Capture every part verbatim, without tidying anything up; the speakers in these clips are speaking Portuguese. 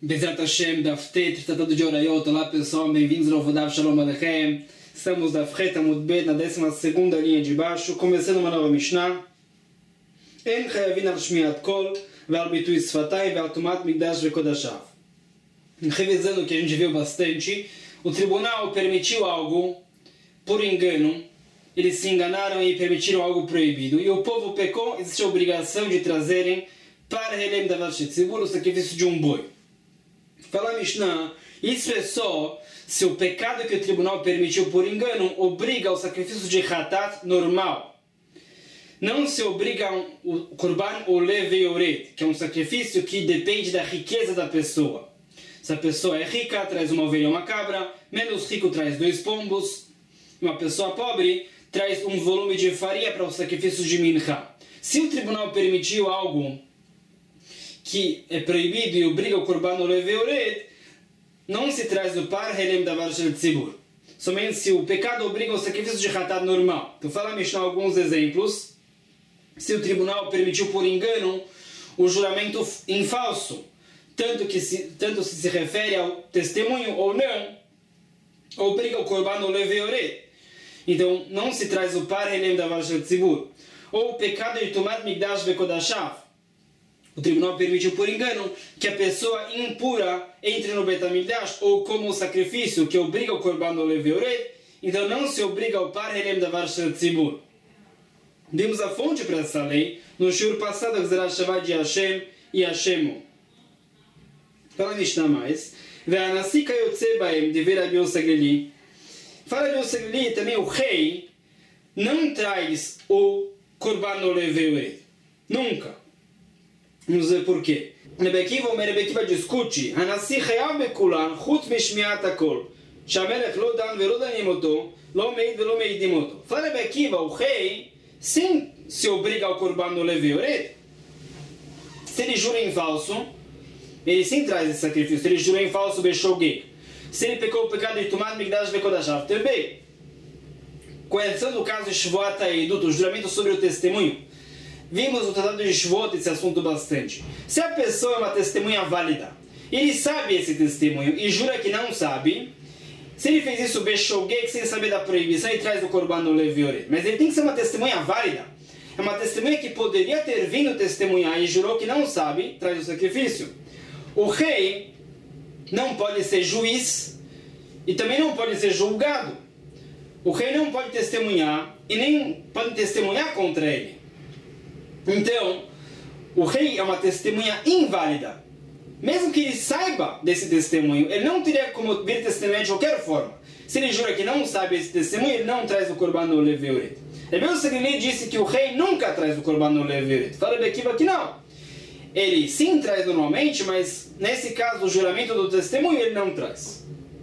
Bezerra Hashem, da F T, Tratado de Orayot. Olá pessoal, bem-vindos ao Vodav Shalom Aleichem. Estamos da F T Amud Bet, na décima segunda linha de baixo, começando uma nova Mishnah. En chayavin al shmiat kol, ve'al bitui sfatay, ve'al tumat migdash ve'kodashav. Revisando o que a gente viu bastante, o tribunal permitiu algo por engano, eles se enganaram e permitiram algo proibido, e o povo pecou, existe a obrigação de trazerem para Helem Davar Shetzibur o sacrifício de um boi. Fala a Mishnah, isso é só se o pecado que o tribunal permitiu por engano obriga ao sacrifício de Hatat normal. Não se obriga o Korban Ole Ve'oret, que é um sacrifício que depende da riqueza da pessoa. Se a pessoa é rica, traz uma ovelha ou uma cabra, menos rico traz dois pombos, uma pessoa pobre traz um volume de farinha para o sacrifício de Mincha. Se o tribunal permitiu algo que é proibido e obriga o Korban Ole Ve'oret, não se traz do par Helem Davar Shetzibur. Somente se o pecado obriga o sacrifício de Hatat normal. Então fala a Mishnah alguns exemplos. Se o tribunal permitiu por engano o juramento em falso, tanto que se, tanto se se refere ao testemunho ou não, obriga o Korban Ole Ve'oret. Então não se traz o par Helem Davar Shetzibur. Ou o pecado de Tumat Migdash ve'Kodashav. O tribunal permitiu por engano que a pessoa impura entre no Bet HaMikdash ou como o sacrifício que obriga o Korban Ole Ve'oret, então não se obriga ao par Helem Davar Shetzibur. Demos a fonte para essa lei no shiur passado, Gzerat Shabbat de Hashem e Hashemu. Fala a Mishnah mais. Ve'anasi kayotze baem dever Rabi Yossi Haglili. Fala Rabi Yossi Haglili, também o rei não traz o Korban Ole Ve'oret. Nunca. Vamos ver por quê. Rebbe Akiva, o Rebbe Akiva discute Hanassi chayav bekulan chutz mishmiat hakol shehamelech lo dan velo danim oto lo meid velo meidim oto. Fala Rebbe Akiva, o rei sim se obriga ao Korban Ole Ve'oret. Se ele jura em falso, ele sim traz esse sacrifício. Se ele jura em falso, beshogeg. Se ele pecou o pecado de Tumat Migdash ve'Kodashav também. Com exceção do caso de Shvuat HaEdut, o juramento sobre o testemunho, vimos no Tratado de Shvuot esse assunto bastante. Se a pessoa é uma testemunha válida, ele sabe esse testemunho e jura que não sabe, se ele fez isso beshogeg, sem saber da proibição, ele traz o Korban Ole Ve'oret. Mas ele tem que ser uma testemunha válida. É uma testemunha que poderia ter vindo testemunhar e jurou que não sabe, traz o sacrifício. O rei não pode ser juiz e também não pode ser julgado. O rei não pode testemunhar e nem pode testemunhar contra ele. Então, o rei é uma testemunha inválida. Mesmo que ele saiba desse testemunho, ele não teria como vir testemunhar de qualquer forma. Se ele jura que não sabe esse testemunho, ele não traz o Korban Ole Ve'oret. Rebbe Yossi Haglili disse que o rei nunca traz o Korban Ole Ve'oret. Fala Rebbe Akiva que não. Ele sim traz normalmente, mas nesse caso, o juramento do testemunho, ele não traz.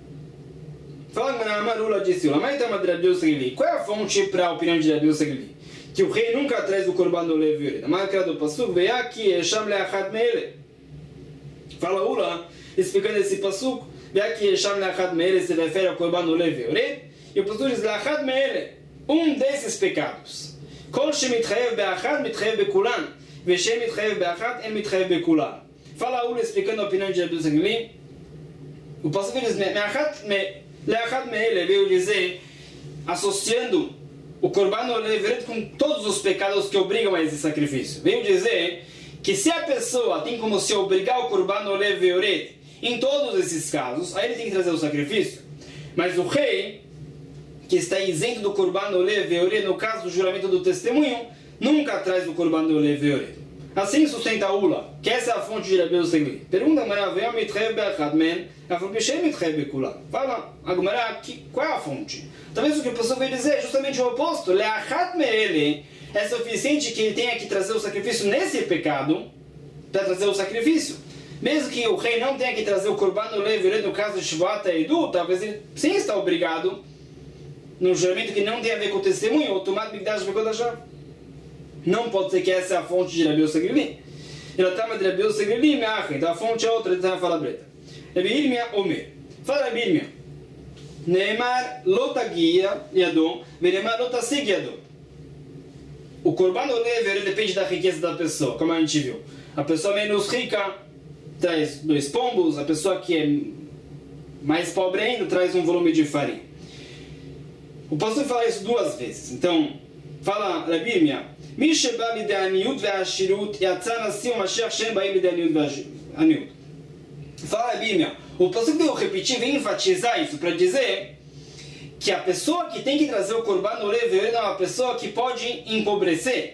Fala que Marula disse, qual é a fonte para a opinião de Rebbe Yossi Haglili? Que o rei nunca traz o Korban Ole Ve'oret. A marca do Pasuk, Ve'aki Esham le'achat me'ele. Fala Ula, explicando esse Pasuk, Ve'aki Esham le'achat me'ele se refere ao Korban Ole Ve'oret, e o Pasuk diz, le'achat me'ele, um desses pecados. Kol shemitchayev be'achat, mitchayev be'kulan, ve'shem mitchayev be'achat, en mitchayev be'kulan. Fala Ula, explicando a opinião de Rebbe Yossi Haglili, o Pasuk diz, le'achat me'ele, veio dizer, associando o Korban Ole Ve'oret com todos os pecados que obrigam a esse sacrifício. Veio dizer que se a pessoa tem como se obrigar o Korban Ole Ve'oret em todos esses casos, aí ele tem que trazer o sacrifício. Mas o rei, que está isento do Korban Ole Ve'oret no caso do juramento do testemunho, nunca traz o Korban Ole Ve'oret. Assim sustenta a Ula, que essa é a fonte de Rebbe Yossi Haglili. Pergunta a Gemara, veio mitchayev be'achat men, afal b'shem mitchayev be'kulan. Fala a Gemara, qual é a fonte? Talvez o que a pessoa veio dizer é justamente o oposto. Le'achat me'ele é suficiente que ele tenha que trazer o sacrifício nesse pecado para trazer o sacrifício. Mesmo que o rei não tenha que trazer o Korban Ole Ve'oret no caso de Shvuat HaEdut, talvez ele sim está obrigado no juramento que não tem a ver com o testemunho, ou Tumat Migdash ve'Kodashav. Não pode ser que essa é a fonte de Rebbe Yossi Haglili. Ela está de Rebbe Yossi Haglili, então a fonte é outra, ele está na fala breta. Rebbe Yirmiyah Omer. Fala Rebbe Yirmiyah. Neemar lo tagia yadom, ve'neemar lo tasig yadom. O Korban Ole Ve'oret depende da riqueza da pessoa, como a gente viu. A pessoa menos rica traz dois pombos, a pessoa que é mais pobre ainda traz um volume de farinha. O pastor fala isso duas vezes. Então, fala Rabi Irmia, Mi sheba lidei aniut ve'ashirut yatsa nasi u'mashiach shem ba'im lidei aniut. Fala Rabi Irmia, o pastor veio repetir, veio enfatizar isso para dizer que a pessoa que tem que trazer o korban no lev é uma pessoa que pode empobrecer.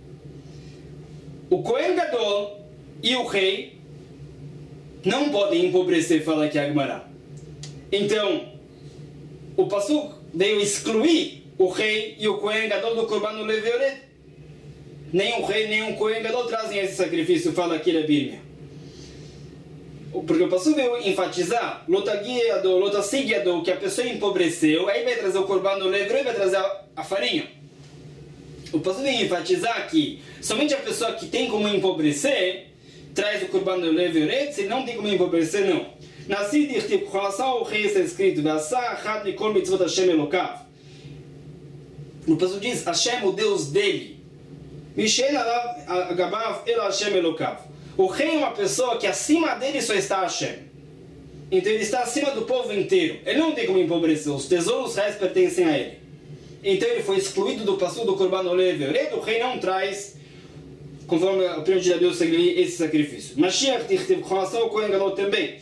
O Kohen Gadol e o rei não podem empobrecer, fala aqui a Gemara. Então, o pastor veio excluir o rei e o Kohen Gadol do korban no lev. Nem o rei, nem o Kohen Gadol trazem esse sacrifício, fala aqui a Bíblia. Porque o pastor veio enfatizar, lotaguiado, lotassigiado, que a pessoa empobreceu, aí vai trazer o korban no lev e vai trazer a, a farinha. O pastor veio enfatizar que somente a pessoa que tem como empobrecer traz o korban no lev e oret, se não tem como empobrecer, não. Nascido e com relação ao rei está escrito, o pastor diz, Hashem, o Deus dele. O rei é uma pessoa que acima dele só está Hashem. Então ele está acima do povo inteiro. Ele não tem como empobrecer, os tesouros reais pertencem a ele. Então ele foi excluído do passo do korban olev. O rei não traz, conforme a opinião de Deus, esse sacrifício. Mashiach com relação ao Kohen Gadol também.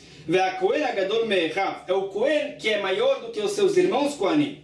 É o Kohen que é maior do que os seus irmãos Kohanim.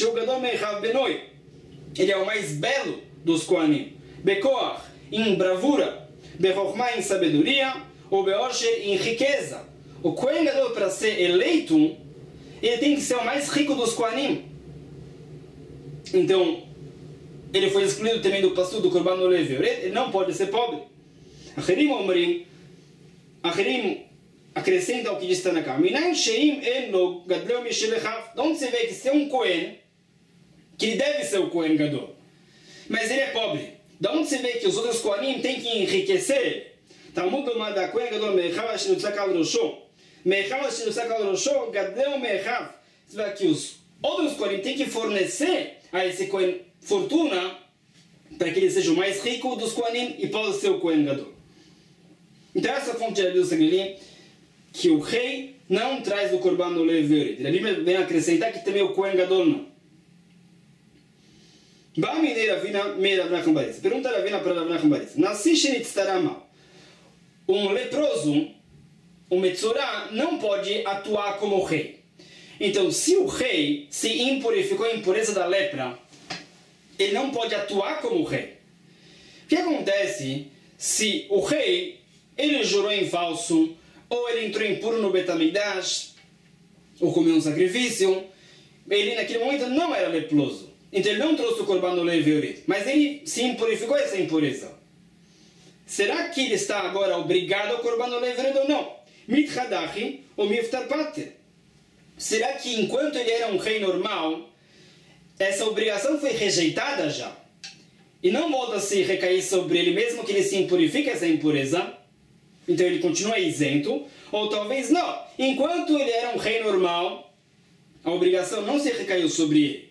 Ele é o mais belo dos Kohanim. Bekoach, em bravura. Bechokhmah, em sabedoria. Ou Beosher, em riqueza. O Kohen Gadol, para ser eleito, ele tem que ser o mais rico dos Kohanim. Então, ele foi excluído também do passo do korban olev. Ele não pode ser pobre. Acherim omrim, Acherim acrescenta o que diz Tanakh. Minayin sheim en lo gadleu mishelechav. De onde você vê que se é um Kohen, que ele deve ser o Kohen Gadol, mas ele é pobre. De onde você vê que os outros Kohanim têm que enriquecer? Talmud lomad Kohen Gadol mechav asher yutzak al rosho. Mechav asher yutzak al rosho gadleu mechav. Você vê que os outros Kohanim têm que fornecer a esse Kohen fortuna para que ele seja o mais rico dos Kohanim e possa ser o Kohen Gadol. Então essa fonte de Deus que o rei não traz o korban no lev e oret. A Bíblia vem acrescentar que também o Kohen Gadol não. Pergunta a Ravina para Rav Nachman. Nasci shenitztarama. Um leproso, um metzorá, não pode atuar como rei. Então, se o rei se impurificou a impureza da lepra, ele não pode atuar como rei. O que acontece se o rei ele jurou em falso, ou ele entrou impuro no Bet HaMikdash, ou comeu um sacrifício? Ele naquele momento não era leproso, então ele não trouxe o korban no lev e oret, mas ele se impurificou essa impureza. Será que ele está agora obrigado ao korban no lev e oret ou não? Mithadachi ou miftar pater. Será que enquanto ele era um rei normal, essa obrigação foi rejeitada já? E não volta a se recair sobre ele, mesmo que ele se impurifique essa impureza? Então ele continua isento? Ou talvez não. Enquanto ele era um rei normal, a obrigação não se recaiu sobre ele.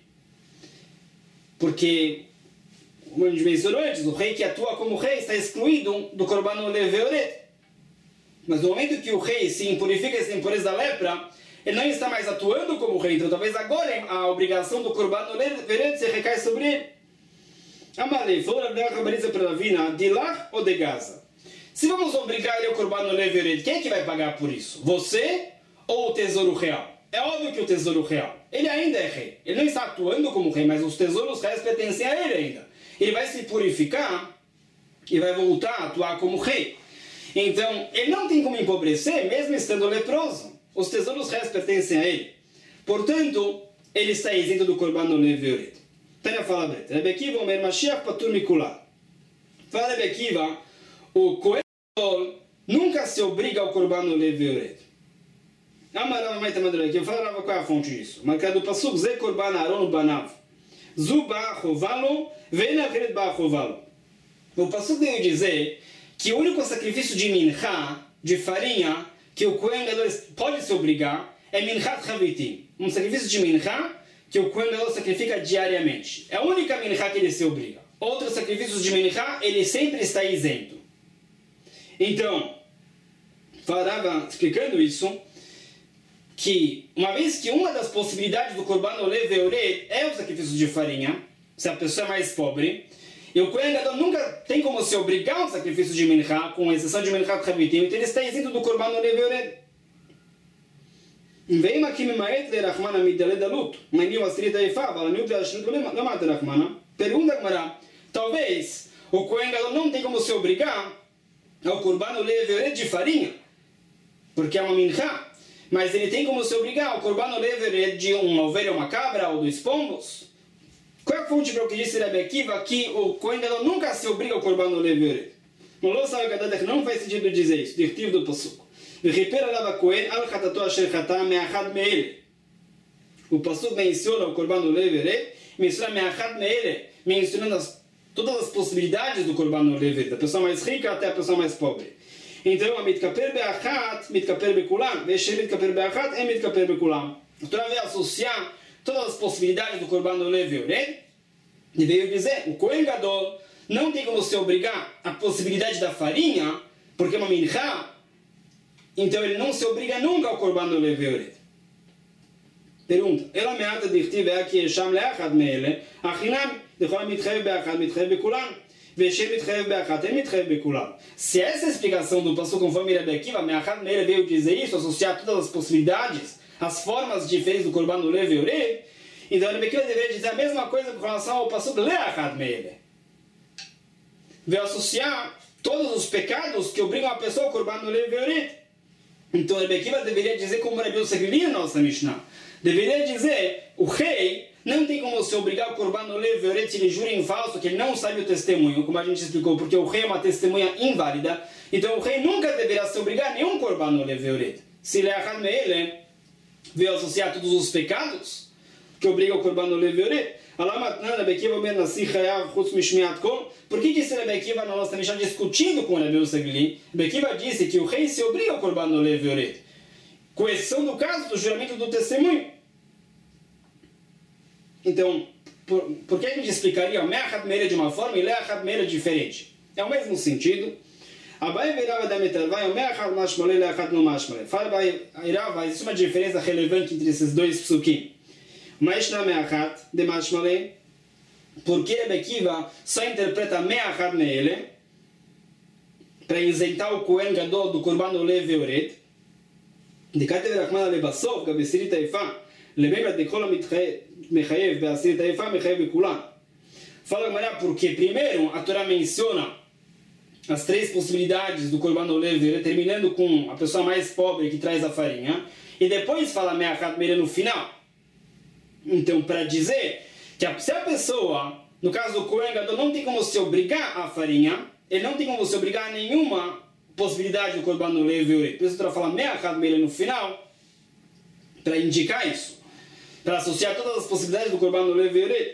Porque, como a gente mencionou antes, o rei que atua como rei está excluído do korban olev e oret. Mas no momento que o rei se impurifica essa impureza da lepra, ele não está mais atuando como rei, então talvez agora a obrigação do korban olev e oret se recai sobre ele. Amalei, falou Rav Nachman para Ravina, de lá ou de Gaza? Se vamos obrigar ele ao korban olev e oret, quem é que vai pagar por isso? Você ou o tesouro real? É óbvio que o tesouro real, ele ainda é rei. Ele não está atuando como rei, mas os tesouros reais pertencem a ele ainda. Ele vai se purificar e vai voltar a atuar como rei. Então, ele não tem como empobrecer, mesmo estando leproso. Os tesouros reais pertencem a ele. Portanto, ele está isento do korban olev e oret. Tânia fala Breta. Rebbe Akiva omer Mashiach patur mikula. Fala Rebbe Akiva, o Kohen Gadol nunca se obriga ao korban olev e oret. Amarava mais tamadura aqui. Eu falava qual é a fonte disso. Marcado do Pasuk, Ze korban Aaron banav. Zu ba'achovalo, ve'ena acheret ba'achovalo. O Pasuk veio dizer que o único sacrifício de mincha, de farinha, que o Kohen Gadol pode se obrigar, é minchat chavitim. Um sacrifício de mincha que o Kohen Gadol sacrifica diariamente. É a única mincha que ele se obriga. Outros sacrifícios de mincha, ele sempre está isento. Então, falava, explicando isso, que uma vez que uma das possibilidades do Korban Oleh Veoret é o sacrifício de farinha, se a pessoa é mais pobre, e o Kohen Gadol nunca tem como se obrigar a um sacrifício de Minchá, com exceção de Minchá Chavitim, então ele está isento do Korban Oleh Veoret. Veim aqui me maet le Rachmana midale dalut, maniu asrit aifa, valaniut ve'ashnut não mata Rachmana. Pergunta Gmará, talvez o Kohen Gadol não tem como se obrigar ao Korban Oleh Veoret de farinha, porque é uma Minchá, mas ele tem como se obrigar ao Korban Oleh Veoret de uma ovelha ou uma cabra ou dois pombos. Qual é a fonte para o que disse Rebbe Akiva que o Kohen Gadol nunca se obriga ao Korban Oleh Veoret? Não sabe que não faz sentido dizer isso, diretivo do Passuco. O Passuco menciona o Korban Oleh Veoret, menciona Me'achad Me'ele, mencionando as, todas as possibilidades do Korban Oleh Veoret, da pessoa mais rica até a pessoa mais pobre. Então, a mitkaper be'achat, mitkaper be'kulam, ve'shem mitkaper be'achat, é mitkaper be'kulam. A Torá vai associar todas as possibilidades do Korban Oleh Veoret, e veio dizer, o Kohen Gadol não tem como se obrigar a possibilidade da farinha, porque é uma minchá, então ele não se obriga nunca ao Korban Oleh Veoret. Pergunta, ela me ata dichtiv aqui esham le'achad me'ele, achinam, dechol mitchayev be'achad, mitchayev be'kulam, ve'shem mitchayev be'achad, em mitchayev be'kulam. Se essa explicação do pastor conforme Rebbe Akiva, me'achad me'ele veio dizer isso, associar todas as possibilidades, as formas diferentes do Korban Oleh Veoret, então Rebbe Akiva deveria dizer a mesma coisa com relação ao pastor le'achad me'ele. Veio associar todos os pecados que obrigam a pessoa ao Korban Oleh Veoret. Então Rebbe Akiva deveria dizer como Rebbe Yosef na nossa Mishnah. Deveria dizer, o rei não tem como se obrigar ao Korban Oleh Veoret se ele jura em falso que ele não sabe o testemunho, como a gente explicou, porque o rei é uma testemunha inválida. Então o rei nunca deverá se obrigar a nenhum Korban Oleh Veoret. Se le'achad me'ele veio associar todos os pecados que obrigam ao Korban Oleh Veoret, por que disse Rebbe Akiva na nossa Mishnah discutindo com Rebbe Yosef? Rebbe Akiva disse que o rei se obriga ao Korban Oleh Veoret, com exceção do caso do juramento do testemunho. Então, por, por que a gente explicaria o Me'achad Me'ele de uma forma e Le'achad Me'ele diferente? É o mesmo sentido. Abai veirava da metarvai, o Me'achad mashmale, Le'achad no mashmale. Fala Abai veirava, existe uma diferença relevante entre esses dois psukim. Mas na Me'achad de mashmale, porque Rebbe Akiva só interpreta Me'achad Me'ele para isentar o Kohen Gadol do Korban Oleh Veoret. De Katev Rachmana lebasov, gabesirit haifa, lebebra de kol mechayev, beasirit haifa, mechayev bekulam. Fala Gamara porque primeiro a Torá menciona as três possibilidades do Korban Oleh Veoret, terminando com a pessoa mais pobre que traz a farinha, e depois fala Me'achad Me'ele no final. Então, para dizer que a, se a pessoa, no caso do Kohen Gadol, não tem como se obrigar à farinha, ele não tem como se obrigar a nenhuma possibilidade do Korban Oleh Veoret. Por isso, para falar Me'achad Me'ele no final, para indicar isso, para associar todas as possibilidades do Korban Oleh Veoret.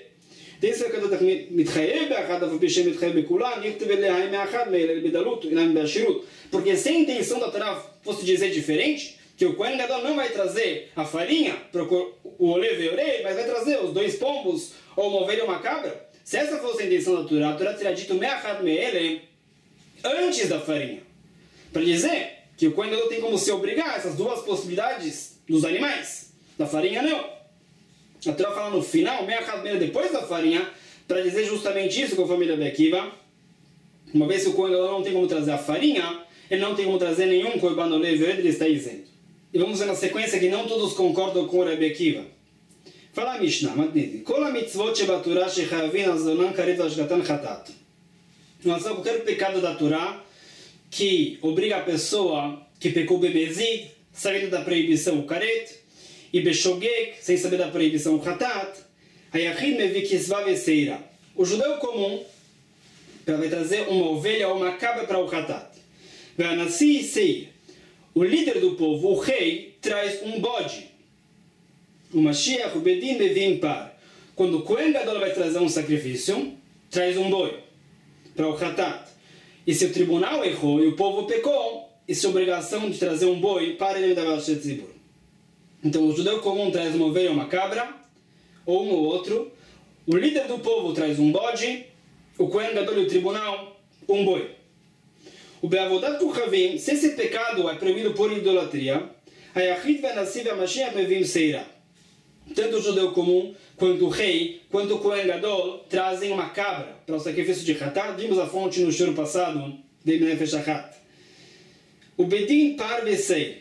Porque se a intenção da Torá fosse dizer diferente, que o Kohen Gadol não vai trazer a farinha para o Oleh Veoret, mas vai trazer os dois pombos, ou uma ovelha ou uma cabra. Se essa fosse a intenção da Torá, a Torá teria dito Me'achad Me'ele antes da farinha, para dizer que o Kohen Gadol tem como se obrigar a essas duas possibilidades dos animais. Da farinha não. A Torá fala no final, Me'achad Me'ele depois da farinha, para dizer justamente isso, conforme Rebbe Akiva. Uma vez que o Kohen Gadol não tem como trazer a farinha, ele não tem como trazer nenhum Korban Oleh Veoret, ele está isento. E vamos ver na sequência que não todos concordam com o Rebbe Akiva. Fala a Mishnah, Matniti. Kol ha-mitzvot shebatorah shechavin al-zonan karet al-shgatan chatat. Qualquer pecado da Torá que obriga a pessoa que pecou bemezid, sabendo da proibição o karet, e beshogek, sem saber da proibição o chatat, hayachid mevi kisva veseira. O judeu comum vai trazer uma ovelha ou uma cabra para o chatat. Ve'anasi seir. O líder do povo, o rei, traz um bode. O Mashiach, o Bedin, Bevim par. Quando o Kohen Gadol vai trazer um sacrifício, traz um boi para o Hatat. E se o tribunal errou e o povo pecou, isso é obrigação de trazer um boi para ele dar tzibur. Então o judeu comum traz uma ovelha ou uma cabra, ou um ou outro. O líder do povo traz um bode, o Kohen Gadol e o tribunal, um boi. O Beavodat Kuchavim, se esse pecado é proibido por idolatria, Hayachid Venasiv Mashiach Mevim Seira. Tanto o judeu comum, quanto o rei, quanto o Kohen Gadol trazem uma cabra para o sacrifício de Hatat. Vimos a fonte no show passado de Nefesh Achat. O Bedin Par Vesei.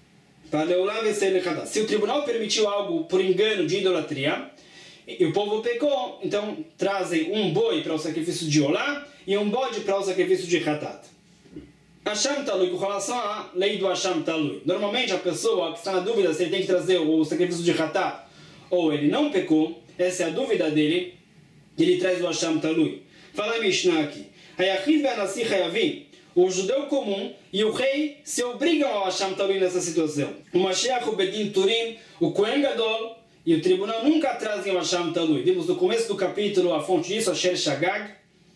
Se o tribunal permitiu algo por engano de idolatria, e o povo pecou, então trazem um boi para o sacrifício de Olá e um bode para o sacrifício de Hatat. Hasham Talui, com relação à lei do Hasham Talui. Normalmente a pessoa que está na dúvida se ele tem que trazer o sacrifício de Hatat ou ele não pecou, essa é a dúvida dele, ele traz o Hasham Talui. Fala a Mishnah aqui. Hayachid ve'anasi chayavim. O judeu comum e o rei se obrigam ao Hasham Talui nessa situação. O Mashiach, o Bedin Turim, o Kohen Gadol e o tribunal nunca trazem o Hasham Talui. Vimos no começo do capítulo a fonte disso, a Sher Shagag.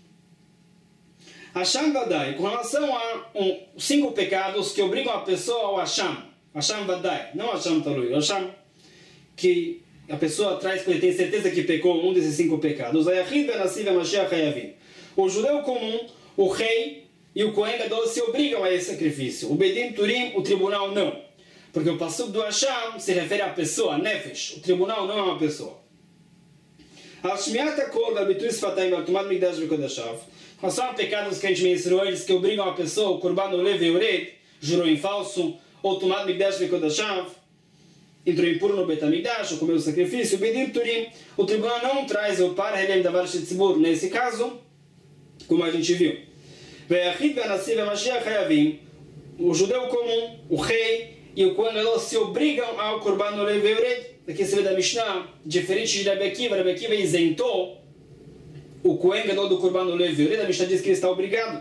Hasham Vadai, com relação a um, cinco pecados que obrigam a pessoa ao Hasham. Hasham Vadai, não Hasham Talui. Hasham que a pessoa traz porque tem certeza que pecou um desses cinco pecados. O judeu comum, o rei e o Kohen Gadol se obrigam a esse sacrifício. O Bedin Turim, o tribunal não. Porque o passuco do Hasham se refere à pessoa, a Nefesh. O tribunal não é uma pessoa. São pecados que a gente mencionou, eles que obrigam a pessoa, o Korban Olev e Ured, jurou em falso, ou Tumat Migdash Vekodashav, entrou impuro no Betamigdash, ou comeu o sacrifício. O Bedin Turim, o tribunal não traz o Par Helem Davar Shetzibur, nesse caso, como a gente viu. O judeu comum, o rei e o Kohen Gadol se obrigam ao Korban Olev e Ured. Aqui se vê da Mishnah, diferente de Rabi Akiva, Rabi Akiva isentou o Kohen Gadol do Korban Olev e Ured. A Mishnah diz que ele está obrigado.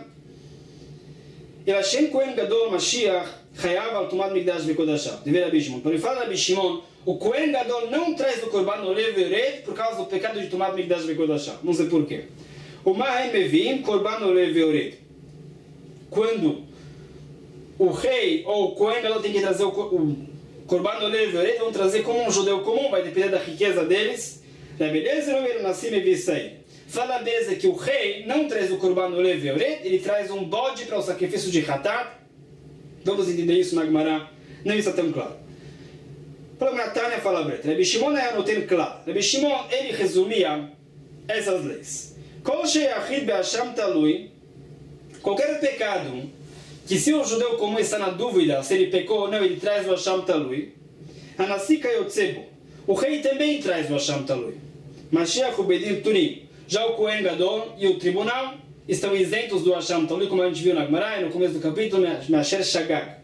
El Hashem Kohen Gadol Mashiach Chayav al Tumat Migdash Vekodashav. De ver Rabi Shimon. Para ele falar Rabi Shimon, o Kohen Gadol não traz o Korban Olev e Ured por causa do pecado de Tumat Migdash Vekodashav. Não sei porquê. O Mahem Mevim Korban Olev e Ured. Quando o rei ou o Kohen Gadol tem que trazer o, o Korban Olev e Ured, vão trazer como um judeu comum, vai depender da riqueza deles. A beleza não era nascer e visei. Fala a beleza que o rei não traz o Korban Olev e Ured, ele traz um bode para o sacrifício de Hatat. Vamos entender isso na Gemara, não está tão claro. Para o Natânia fala breta. Rabi Shimon é anotem claro. Rabi Shimon, ele resumia essas leis. Kol sheyachid be'asham talui, qualquer pecado que se o judeu comum está na dúvida se ele pecou ou não, ele traz o Hasham Talui. Anasi kayotzebo, o rei também traz o Hasham Talui. Mashiach, o Bedin Turim, já o Kohen Gadol e o tribunal estão isentos do Hasham Talui, como a gente viu na Gemara, no começo do capítulo, na Sher Shagag.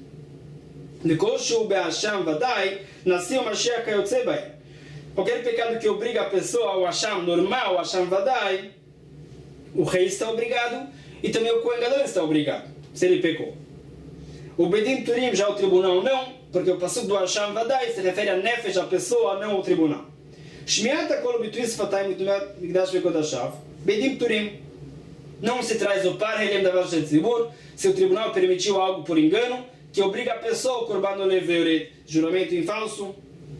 Nekoshu be'asham vadai, nasceu Mashiach kayotzebay. Qualquer pecado que obriga a pessoa ao Hasham normal, ao Hasham vadai, o rei está obrigado e também o Kohen Gadol está obrigado, se ele pecou. O Bedin Turim, já o tribunal não, porque o passuco do Hasham Vadai se refere a Nefesh, a pessoa, não ao tribunal. Shmiata kol bituis fatay mitumat migdash vekodashav. Bedin Turim, não se traz o Par Helem Davar Shetzibur, se o tribunal permitiu algo por engano, que obriga a pessoa, o Korban Olev e Ured, juramento em falso,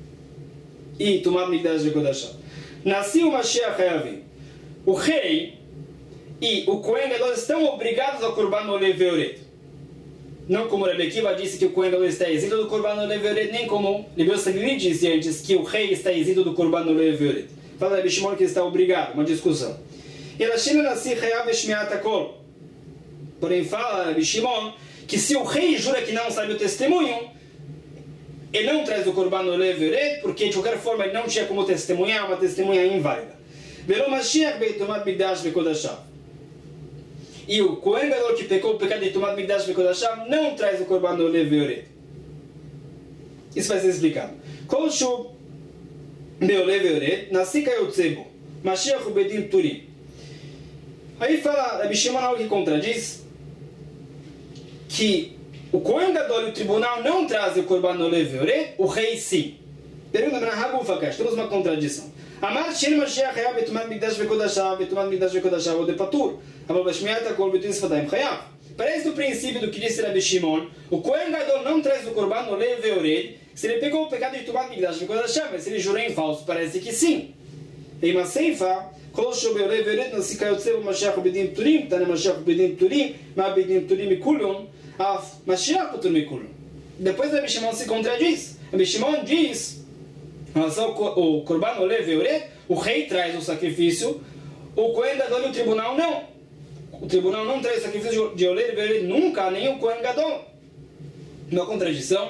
e Tumat Migdash vekodashav. Nasceu o Mashiach Hayavim. O rei e o Kohen Gadol estão obrigados ao Korban Olev e Ured. Não como Rabi Akiva disse que o Kohen Gadol está isento do Korban Olev e Ured, nem como Rabi Sagli disse antes que o rei está isento do Korban Olev e Ured. Fala Rabi Shimon que está obrigado, uma discussão. Porém fala Rabi Shimon que se o rei jura que não sabe o testemunho, ele não traz o Korban Olev e Ured, porque de qualquer forma ele não tinha como testemunhar, uma testemunha inválida. Velo Mashiach beitumat migdash vekodashav. E o Kohen Gadol que pecou o pecado de Tumat Migdash Vekodashav não traz o Korban Olev e Ured. Isso vai ser explicado. Kol shu be'olev e Ured, nasi kayotzebo, Mashiach Bedin Turim. Aí fala Rabi Shimon algo que contradiz, que o Kohen Gadol e o tribunal não trazem o Korban Olev e Ured, o rei sim. Pergunta para Rabu Fakash, temos uma contradição. Amar Shen Mashiach Hayav betumat Migdash Vekodashav, betumat Migdash Vekodashav ou de Patur. Parece do princípio do que disse Rabi Shimon, o Kohen Gadol não traz o Korban Olev e Ured, se ele pegou o pecado de Tumat Migdash Vekodashav, mas se ele jurou em falso, parece que sim. Em uma ceifa, כל שבעולה ורד נסיכה יוצא במשיח ובדין פטורים, תנא משיח ובדין פטורים, מה בדין פטורים מכולם, אף משיח פטור מכולם. Depois Rabi Shimon se contradiz. Rabi Shimon diz, em relação ao Corban Olé Veoret, o rei traz o sacrifício, o Kohen Gadol e o tribunal não. O tribunal não traz o sacrifício de Olé Veoret nunca, nem o Kohen Gadol. Uma contradição.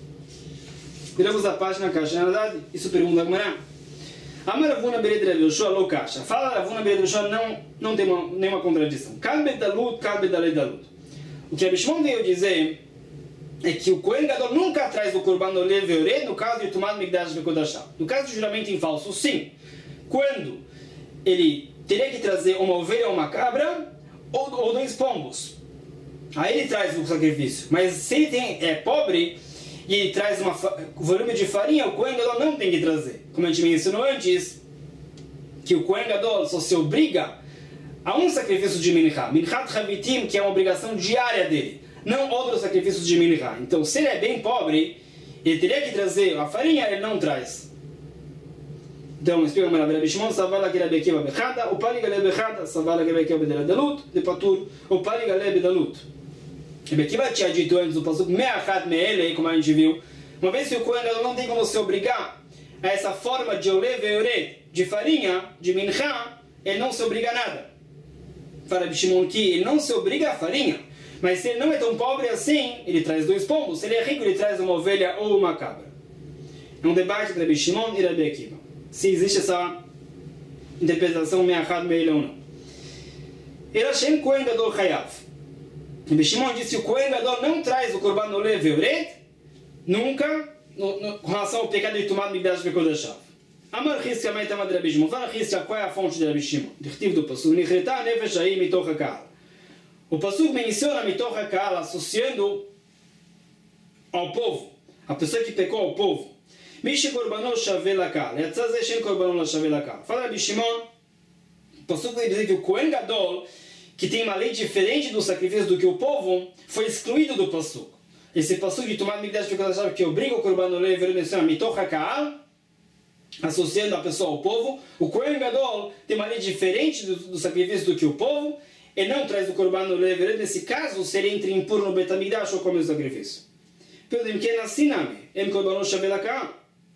Viramos a página, caixa, na verdade, isso pergunta a Gemara. Amar Ravuna Bered Rav Yoshua lo caixa. Fala Ravuna Bered Rav Yoshua não, não tem uma, nenhuma contradição. Kalbe dalut, kalbe dalet dalut. O que Rabi Shimon veio dizer é que o Kohen Gadol nunca traz o Korban Olé Veoret no caso de Tumat Mikdash Bekodashah. No caso de juramento em falso, sim. Quando ele teria que trazer uma ovelha ou uma cabra, ou, ou dois pombos. Aí ele traz o sacrifício. Mas se ele tem, é pobre e ele traz um volume de farinha, o Kohen Gadol não tem que trazer. Como a gente mencionou antes, que o Kohen Gadol só se obriga a um sacrifício de Minchá. Minchat Chavitim, que é uma obrigação diária dele. Não outros sacrifícios de Minchá. Então, se ele é bem pobre, ele teria que trazer a farinha, ele não traz. Então, explica mais Rabi Shimon, Savala que Rabi Akiva Bechada, o Pali Galeb Bechada, Savala que Rabi Akiva Bedela Dalut, de Patur, o Pali Galeb Dalut. Rabi Akiva tinha dito antes do Pasuk Me'achat Me'elei, como a gente viu, uma vez que o Kohen Gadol não tem como se obrigar a essa forma de Olé Veoret, de farinha, de Minchá, ele não se obriga a nada. Fala Rabi Shimon que ele não se obriga a farinha, mas se ele não é tão pobre assim, ele traz dois pombos. Se ele é rico, ele traz uma ovelha ou uma cabra. É um debate entre Rabi Shimon e Rabi Akiva. Se existe essa interpretação me'achad me'elei ou não. Ela Shem Kohen Gadol Chayav. Rabi Shimon disse que o Kohen Gadol não traz o Korban Olé Veoret nunca no, no, com relação ao pecado de Tumat Mikdash Bekodashah. Amar Chizkia Mei Tamad Rabi Shimon. Fala Chizkia, qual é a fonte de Rabi Shimon? Dichtiv do Pasuk. Nichreta Nefesh Ha'i Mitoch HaKahal. O Pasuk menciona Mitoch HaKahal associando ao povo, a pessoa que pecou ao povo. Mishi Korbanon Shaveh Lakahal. Yatzah Zeh Shen Korbanon Shaveh Lakahal. Fala Rabi Shimon, o Pasuk vai dizer que o Kohen Gadol, que tem uma lei diferente do sacrifício do que o povo, foi excluído do Pasuk. Esse Pasuk de Tumat Mikdash Bekodashah que obriga o Korban Olé Veoret a Mitoch HaKahal, associando a pessoa ao povo, o Kohen Gadol tem uma lei diferente do, do sacrifício do que o povo, ele não traz o Korban Olé Veoret, nesse caso, se ele entra impuro no Bet HaMikdash ou come o sacrifício. Pelo que é assim, em Korbanon Shaveh Lakahal.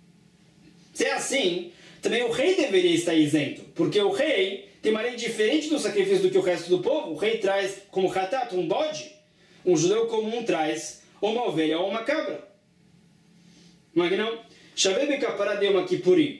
Se é assim, também o rei deveria estar isento, porque o rei tem uma lei diferente do sacrifício do que o resto do povo. O rei traz como hatat, um bode, um judeu comum traz ou uma ovelha ou uma cabra. Não é que não? Shaveh Bekapará de Yom Kippurim.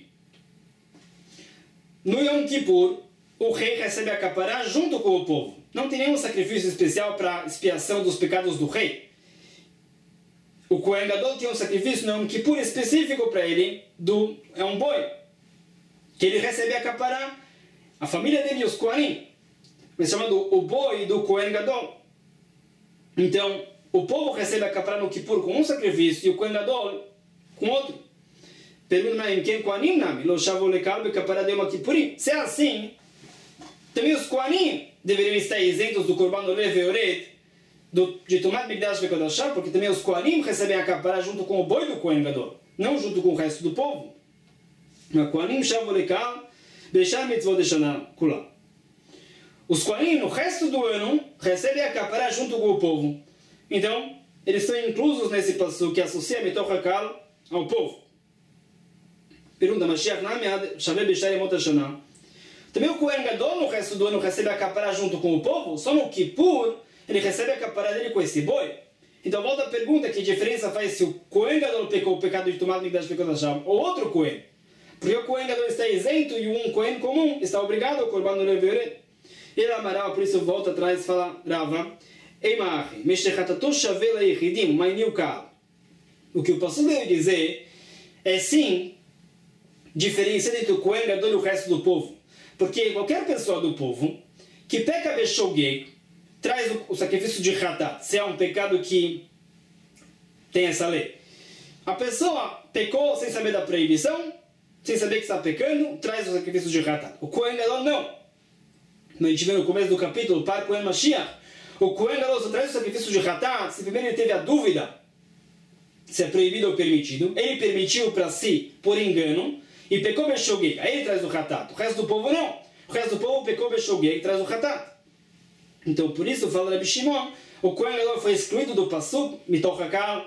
No Yom Kippur, o rei recebe a capará junto com o povo. Não tem nenhum sacrifício especial para expiação dos pecados do rei. O Kohen Gadol tem um sacrifício no Yom Kippur específico para ele, do, é um boi, que ele recebe a capará, a família dele e os Kohanim, mas chamado o boi do Kohen Gadol. Então, o povo recebe a capará no Kippur com um sacrifício e o Kohen Gadol com outro. Pergunta em quem Kohanim nami, lo shavo lekal bekapará de Yom Kippurim. Se é assim, também os Kohanim deveriam estar isentos do Korban Olé Veoret, Do, de Tumat Mikdash Bekodashah, porque também os Kohanim recebem a capará junto com o boi do Kohen Gadol, não junto com o resto do povo. Mas Kohanim Shavu Lekal Beshar Mitzvot Deshana Kula. Os Kohanim no resto do ano recebem a capará junto com o povo. Então, eles estão inclusos nesse passo que associa Mitoch HaKahal ao povo. Pergunta, Mashiach Nami Shaveh Beshar Yemot HaShana. Também o Kohen Gadol no resto do ano recebe a capará junto com o povo, só no Kippur ele recebe a capará dele com esse boi. Então volta a pergunta, que diferença faz se o Kohen Gadol pecou o pecado de Tumat Mikdash Bekodashah ou outro Kohen? Porque o Kohen Gadol está isento e um Kohen comum está obrigado ao Korban Olé Veoret. Ele amaral, por isso volta atrás e fala, Rava, Eimachi, Meshechatato Shaveh Leichidim, Mainiu Kal. O que o pastor veio dizer é sim diferença entre o Kohen Gadol e o resto do povo. Porque qualquer pessoa do povo que peca Beshogeg, traz o, o sacrifício de Hatat, se é um pecado que tem essa lei. A pessoa pecou sem saber da proibição, sem saber que está pecando, traz o sacrifício de Hatat. O Kohen Gadol não. A gente vê no começo do capítulo, para Kohen Mashiach, o Kohen Gadol só traz o sacrifício de Hatat se primeiro ele teve a dúvida se é proibido ou permitido. Ele permitiu para si por engano, e pecou Beshogeg, aí ele traz o Hatat. O resto do povo não. O resto do povo pecou Beshogeg e traz o Hatat. Então, por isso, fala Rabi Shimon, o Kohen Gadol foi excluído do Pasuk, Mitoch HaKal,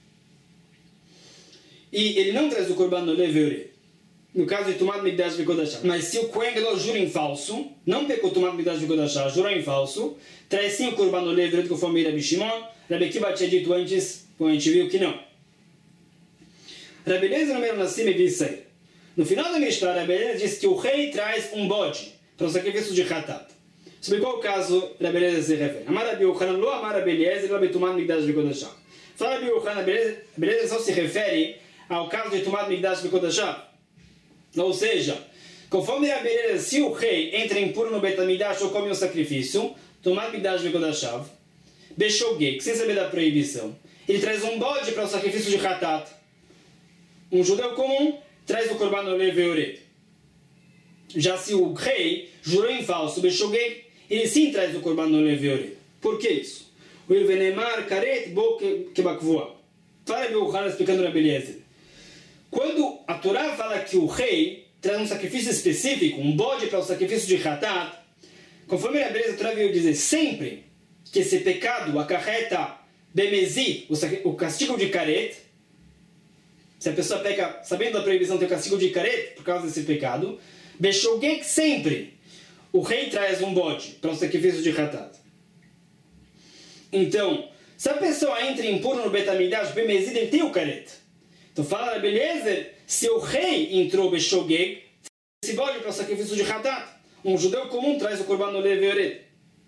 e ele não traz o Korban no Lev Eoret. No caso de Tumat Mikdash V'Kodashah. Mas se o Kohen Gadol jura em falso, não pecou Tumat Mikdash V'Kodashah, jurou em falso, traz sim o Korban no Lev Eoret, conforme Rabi Shimon. Rabi Akiva tinha dito antes, quando a gente viu que não. Rabi Eliezer no meio Nassim e Visser. No final da Mishnah, Rabi Eliezer diz que o rei traz um bode para o sacrifício de Hatat. Sobre qual caso Rabi Eliezer se refere? Amar Rabi Yochanan, lo amar Rabi Eliezer, Rabi Tumat Mikdash V'Kodashah. Fala Rabi Yochanan, Rabi Eliezer só se refere ao caso de Tumat Mikdash V'Kodashah. Ou seja, conforme Rabi Eliezer, se o rei entra impuro no Bet HaMikdash ou come um sacrifício, Tumat Mikdash V'Kodashah, Beshogeg, sem saber da proibição, ele traz um bode para o sacrifício de Hatat. Um judeu comum traz o Korban no Lev Eoret. Já se o rei jurou em falso, Beshogeg, ele sim traz o Korban no Lev Eoret. Por que isso? O Irvenemar Karet Bo Kebakvoa. Fala Rabi Yochanan explicando Rabi Eliezer. Quando a Torá fala que o rei traz um sacrifício específico, um bode para o sacrifício de Hatat, conforme Rabi Eliezer, a Torá veio dizer sempre que esse pecado acarreta Bemezi, o castigo de Karet. Se a pessoa peca sabendo da proibição, tem o castigo de Karet por causa desse pecado. Beshogeg, sempre o rei traz um bode para o sacrifício de Hatat. Então, se a pessoa entra impuro no Bet HaMikdash, Bemezi, ele tem o Karet. Então fala Rabi Eliezer, se o rei entrou Beshogeg, esse bode para o sacrifício de Hatat. Um judeu comum traz o Korban no Lev Eoret.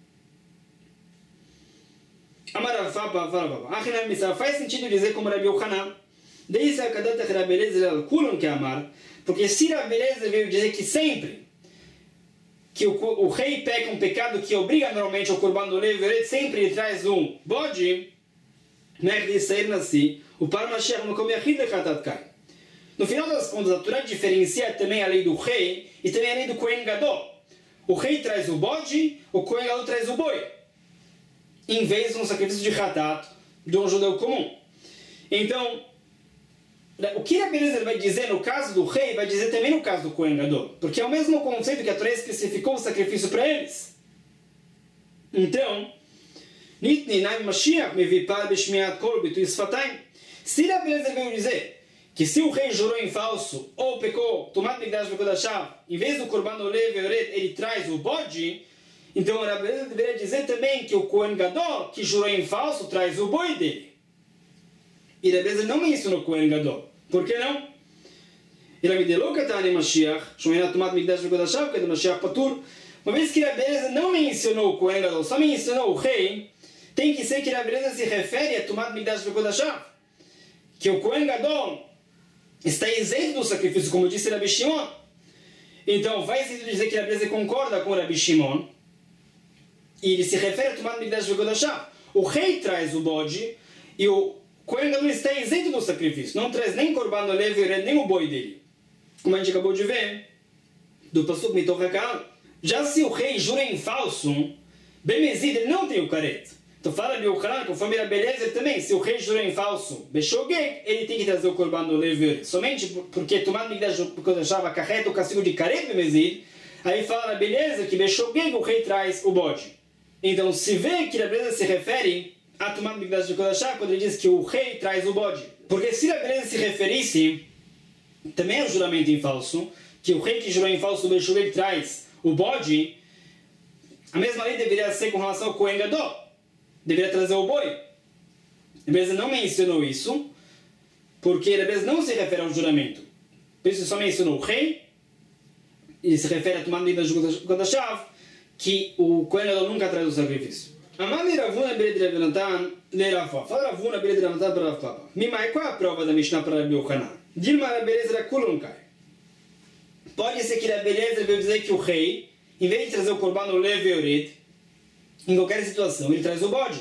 Amar Faba, fala, faz sentido dizer como Rabi Yochanan, desde a cadata que Rabi Eliezer al-Kulon que amar, porque se Rabi Eliezer veio dizer que sempre que o, o rei peca um pecado que obriga normalmente ao Korban do Lev Eoret, sempre ele traz um bode, merda sair nasci, o Parmashiach no Komiachid de Hatat Kai. No final das contas, a Torá diferencia também a lei do rei e também a lei do Kohen Gadol. O rei traz o bode, o Kohen Gadol traz o boi, em vez de um sacrifício de Hatat de um judeu comum. Então, o que Rabi Eliezer vai dizer no caso do rei, vai dizer também no caso do Kohen Gadol, porque é o mesmo conceito que a Torá especificou o sacrifício para eles. Então, Nitni Naim Mashiach Mevipar Beshmiat Kol Bitu Isfatayim. Se Rabi Eliezer veio dizer que se o rei jurou em falso ou pecou, Tumat Mikdash V'Kodashah, em vez do Korban no Lev Eoret, ele traz o bode, então Rabi Eliezer deveria dizer também que o Kohen Gadol, que jurou em falso, traz o boi dele. E Rabi Eliezer não mencionou o Kohen Gadol. Por que não? E Rabi Delokatani Mashiach, Shomena Tumat Mikdash V'Kodashah, porque do Mashiach Patur, uma vez que Rabi Eliezer não mencionou o Kohen Gadol, só mencionou o rei, tem que ser que Rabi Eliezer se refere a Tumat Mikdash V'Kodashah, que o Kohen Gadol está isento do sacrifício, como disse Rabi Shimon. Então, faz sentido dizer que Rabi Eliezer concorda com Rabi Shimon, e ele se refere a Tumat Mikdash V'Kodashah. O rei traz o bode, e o Kohen Gadol está isento do sacrifício, não traz nem Korban no Lev Eoret, nem o boi dele. Como a gente acabou de ver, do Pasuk Mitoch HaKal. Já se o rei jura em falso, Bemezid, ele não tem o Karet. Então fala Rabi Yochanan, conforme Rabi Eliezer também, se o rei jurou em falso, Beshogeg, ele tem que trazer o Korban no Lev Eoret. Somente porque Tumat Mikdash V'Kodashah acarreta o castigo de Karet Bemezid, aí fala Rabi Eliezer que Beshogeg o rei traz o bode. Então se vê que Rabi Eliezer se refere a Tumat Mikdash V'Kodashah quando ele diz que o rei traz o bode. Porque se Rabi Eliezer se referisse também ao juramento em falso, que o rei que jurou em falso, Beshogeg, traz o bode, a mesma lei deveria ser com relação ao Kohen Gadol. Deveria trazer o boi. Rabi Eliezer não mencionou isso, porque Rabi Eliezer não se refere ao juramento. Por isso só mencionou o rei, e se refere a Tumat Mikdash V'Kodashah, que o Kohen Gadol nunca traz o sacrifício. Amami Ravuna Bered Rav Natan le Rafa. Fala Ravuna Bered Rav Natan para Rav Papa. Mimai, qual é a prova da Mishnah para Rabi Yochanan? Dilma Rabi Eliezer Kulunkai. Pode ser que Rabi Eliezer veio dizer que o rei, em vez de trazer o Korban no Lev Eoret, em qualquer situação, ele traz o bode.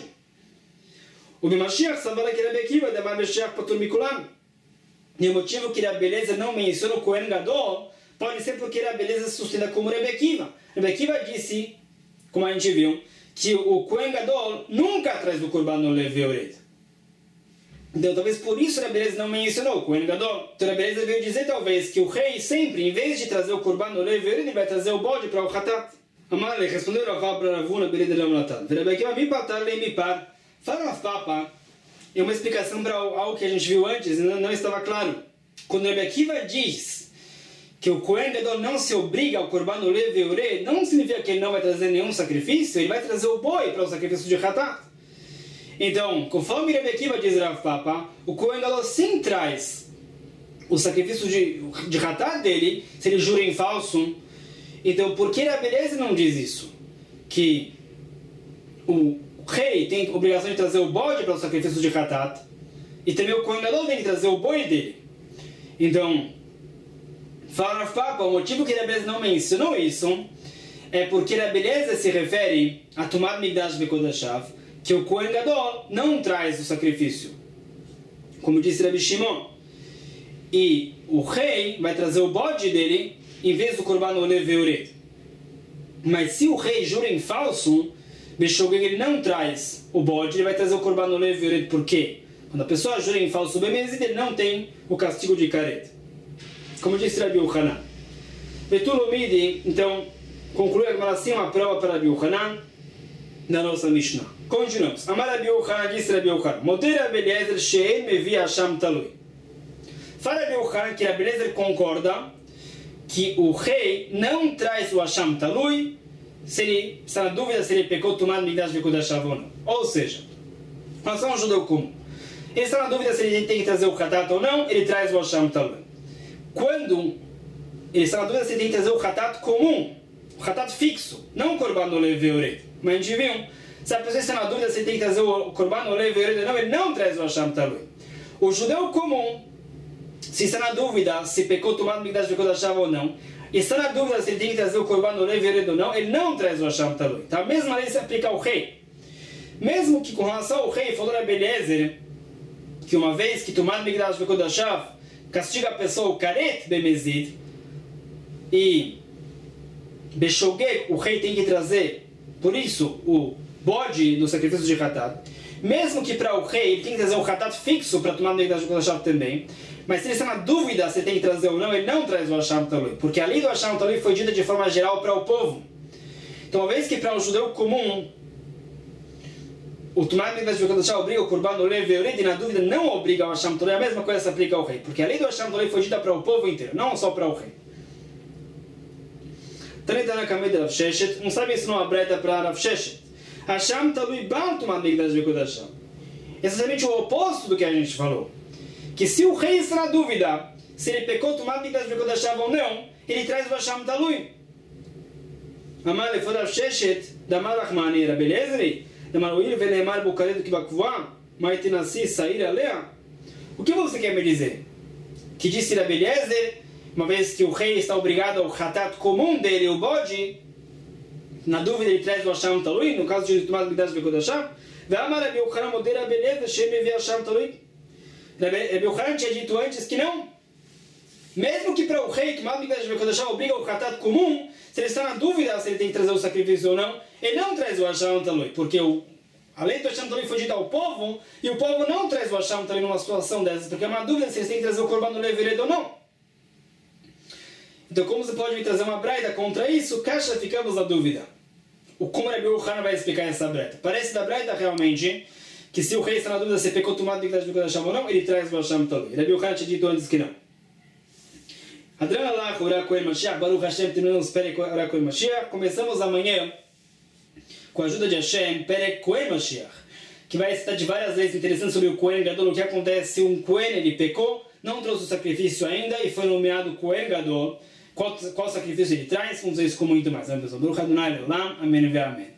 O Bimashiach sabala que Rabi Akiva de Mashiach Patur Mikulam. E o motivo que Rabi Eliezer não menciona o Kohen Gadol pode ser porque Rabi Eliezer sustenta como Rabi Akiva. Rabi Akiva disse, como a gente viu, que o Kohen Gadol nunca traz o Korban no Lev Eoret. Então, talvez por isso a Beleza não mencionou o Kohen Gadol. Então, a Beleza veio dizer, talvez, que o rei sempre, em vez de trazer o Korban Olev, ele vai trazer o bode para o Hatat. Amalek respondeu Ravá para Ravuna, Beleza de Ramlatan. Verabekiva mi patar lei mi par. Fala Papa, é uma explicação para algo que a gente viu antes e não, não estava claro. Quando Rebekiva diz que o Kohen Gadol não se obriga ao Korban Olev e Ure, não significa que ele não vai trazer nenhum sacrifício, ele vai trazer o boi para o sacrifício de Hatat. Então, conforme Rebekiva diz Rav Papa, o Kohen Gadol sim traz o sacrifício de, de Hatat dele, se ele jura em falso. Então, por que a Beleza não diz isso? Que o rei tem a obrigação de trazer o bode para o sacrifício de Hatat, e também o Kohen Gadol tem que trazer o boi dele. Então, fala Rav Papa, o motivo que a Beleza não mencionou isso é porque a Beleza se refere a Tumat Migdash Bekodashav, que o Kohen Gadol não traz o sacrifício, como disse Rabi Shimon, e o rei vai trazer o bode dele em vez do Korban Olev Ve'uret. Mas se o rei jura em falso, ele não traz o bode, ele vai trazer o Korban Olev Ve'uret. Por quê? Quando a pessoa jura em falso bemezid, ele não tem o castigo de karet, como disse Rabi Yochanan. Betulomidi, então, conclui assim uma prova para Rabi Yochanan na nossa Mishnah. Continuamos. Amar Rabi Yochanan, disse Rabi Yochanan, Moter Rabi Eliezer she'en mevi Hasham talui. Fala Rabi Yochanan que Rabi Eliezer concorda que o rei não traz o Hasham talui se ele está na dúvida se ele pecou Tumat Migdash Bekodashav ou não. Ou seja, nós somos um judeu comum. Ele está na dúvida se ele tem que trazer o Hatat ou não, ele traz o Hasham talui. Quando ele está na dúvida se ele tem que trazer o Hatat comum, o Hatat fixo, não o Korban Olev Ve'uret. Mas a gente viu, se a pessoa está na dúvida se ele tem que trazer o Korban Olev Ve'uret ou não, ele não traz o Hasham talui. O judeu comum, se está na dúvida se pecou Tumat Migdash Bekodashav ou não, e está na dúvida se ele tem que trazer o Korban Olev Ve'uret ou não, ele não traz o Hasham talui. Então a mesma lei se aplica ao rei. Mesmo que com relação ao rei, falou Rabi Eliezer que uma vez que Tumat Migdash Bekodashav castiga a pessoa o karet bemezid, e Beshogeg, o rei tem que trazer, por isso, o bode do sacrifício de Hatat. Mesmo que para o rei ele tem que trazer um Hatat fixo para tomar Migdash Bekodashav também, mas se ele está na dúvida se tem que trazer ou não, ele não traz o Hasham talui, porque a lei do Hasham talui foi dita de forma geral para o povo. Então, uma vez que para um judeu comum o Tumat Migdash Bekodashav obriga o Korban Olev Ve'uret, e na dúvida não obriga o Hasham talui, a mesma coisa se aplica ao rei, porque a lei do Hasham talui foi dita para o povo inteiro, não só para o rei. Tanitana Kamei de Rav Sheshet, não sabe ensinar uma breta para Rav Sheshet. Hasham talui bal Tumat Migdash Bekodashav. Exatamente o oposto do que a gente falou. Que se o rei está na dúvida se ele pecou Tumat Migdash Bekodashav ou não, ele traz o Hasham talui. Amar lefod Rav Sheshet, damar Rachmani, Rabi Eliezer, damar uir veneemar bukaret kibakvua, maitinasi sair alea. O que você quer me dizer? Que disse Rabi Eliezer, uma vez que o rei está obrigado ao Hatat comum dele, o bode, na dúvida ele traz o Hasham talui, no caso de Tumat Migdash Bekodashav, ve'amar Rabi Yochanan moder Rabi Eliezer she'en mevi Hasham talui. Rabi Yochanan tinha dito antes que não. Mesmo que para o rei Tumat Migdash Bekodashav obriga o Hatat comum, se ele está na dúvida se ele tem que trazer o sacrifício ou não, ele não traz o Hasham talui, porque o, a lei do Hasham talui foi dita ao povo, e o povo não traz o Hasham talui numa situação dessas, porque é uma dúvida se eles têm que trazer o Korban Olev Ve'uret ou não. Então, como você pode me trazer uma braita contra isso? Caixa, ficamos na dúvida. O como Rabi Yochanan vai explicar essa braita? Parece da braita realmente que se o rei está na dúvida se pecou Tumat Migdash Bekodashav ou não, ele traz o Hasham talui. Rabi Yochanan tinha dito antes que não. Adran Allah, Ora Kohen Mashiach, Baruch Hashem, terminamos Perek Ora Kohen Mashiach. Começamos amanhã, com a ajuda de Hashem, Perek Kohen Mashiach, que vai citar de várias leis interessantes sobre o Kohen Gadol, o que acontece se um Kohen ele pecou, não trouxe o sacrifício ainda e foi nomeado Kohen Gadol. Qual, qual sacrifício ele traz? Vamos ver isso com muito mais. Amém.